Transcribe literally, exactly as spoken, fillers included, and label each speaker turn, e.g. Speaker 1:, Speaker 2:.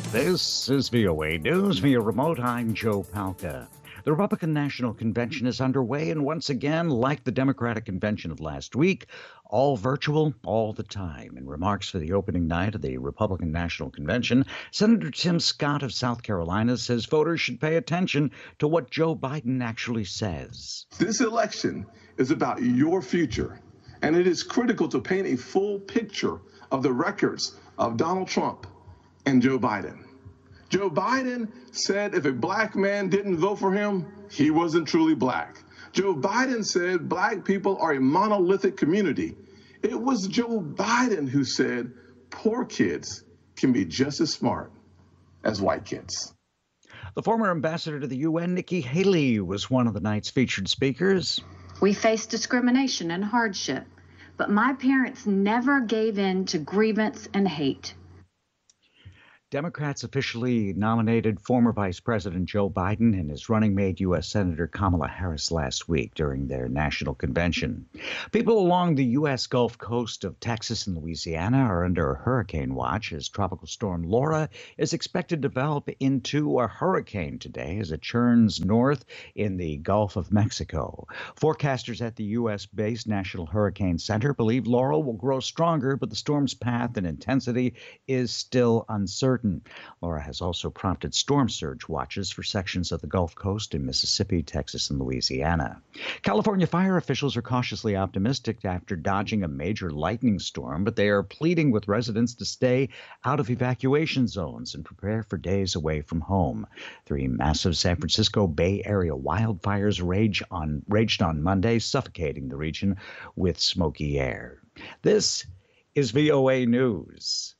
Speaker 1: This is V O A News via remote. I'm Joe Palca. The Republican National Convention is underway, and once again, like the Democratic Convention of last week, all virtual, all the time. In remarks for the opening night of the Republican National Convention, Senator Tim Scott of South Carolina says voters should pay attention to what Joe Biden actually says.
Speaker 2: This election is about your future, and it is critical to paint a full picture of the records of Donald Trump and Joe Biden. Joe Biden said if a black man didn't vote for him, he wasn't truly black. Joe Biden said black people are a monolithic community. It was Joe Biden who said poor kids can be just as smart as white kids.
Speaker 1: The former ambassador to the U N, Nikki Haley, was one of the night's featured speakers.
Speaker 3: We face discrimination and hardship, but my parents never gave in to grievance and hate.
Speaker 1: Democrats officially nominated former Vice President Joe Biden and his running mate U S. Senator Kamala Harris last week during their national convention. People along the U S. Gulf Coast of Texas and Louisiana are under a hurricane watch as Tropical Storm Laura is expected to develop into a hurricane today as it churns north in the Gulf of Mexico. Forecasters at the U S-based National Hurricane Center believe Laura will grow stronger, but the storm's path and intensity is still uncertain. Laura has also prompted storm surge watches for sections of the Gulf Coast in Mississippi, Texas, and Louisiana. California fire officials are cautiously optimistic after dodging a major lightning storm, but they are pleading with residents to stay out of evacuation zones and prepare for days away from home. Three massive San Francisco Bay Area wildfires rage on, raged on Monday, suffocating the region with smoky air. This is V O A News.